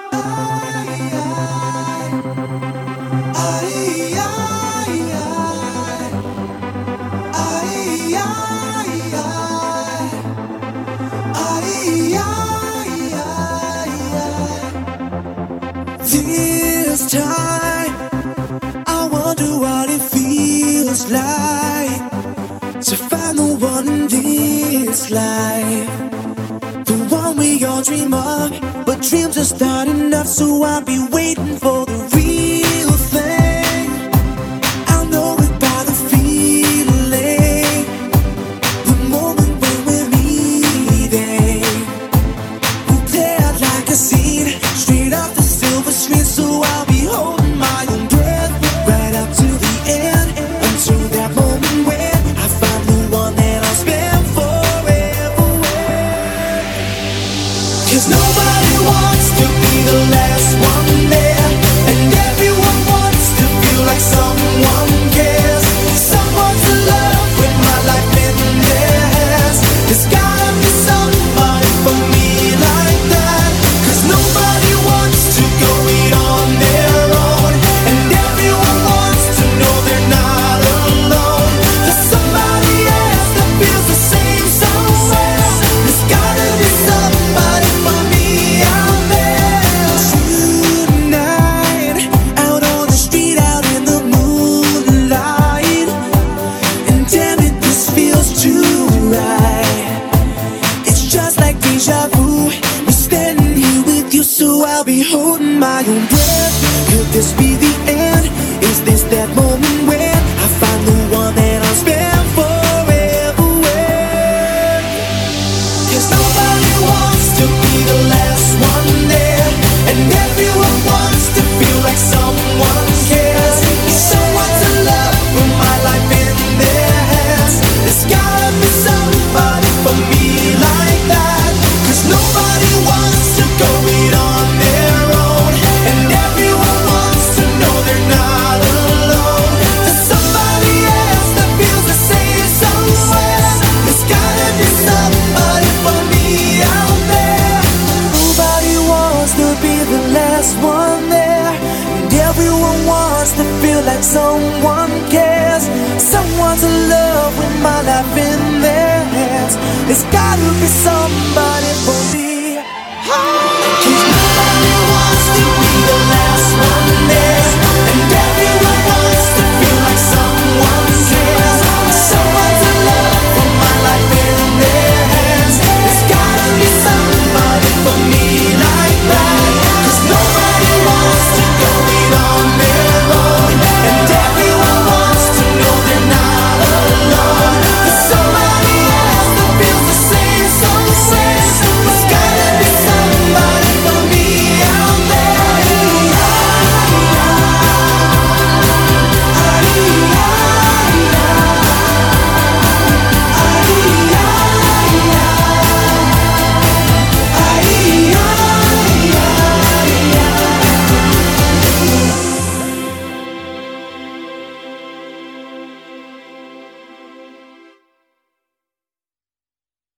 This time, I wonder what it feels like to find the one in this life, the one we all dream of. But dreams are not enough, so I'll be waiting for the real thing. I'll know it by the feeling, the moment when we're meeting. We'll play out like a scene, straight off the silver screen. So I'll be holding my own breath right up to the end, until that moment when I find the one that I'll spend forever with. 'Cause nobody wants to be the last one there, and everyone wants to feel like someone cares. Someone to love with my life in their hands. There's gotta be somebody for me like that. 'Cause nobody wants to go it on their own, and everyone wants to know they're not alone. There's somebody else that feels the same somewhere. There's gotta be somebody for me out there. Tonight, out on the street, out in the moonlight, and damn it, this feels too right. It's just like deja vu. We're standing here with you, so I'll be holding my own breath. Could this be the end? Is this that moment when I find the one that I'll spend forever with? 'Cause nobody wants to be the last one there, and everyone wants to feel like someone cares. Someone to love with my life in their hands. There's gotta be somebody for me like that. 'Cause nobody wants to go it on their own, and everyone wants to know they're not alone. There's somebody else that feels the same somewhere. There's gotta be somebody for me out there. Nobody wants to be the last one there, and everyone wants to feel like someone cares. Someone to love with my life in their hands. There's gotta be somebody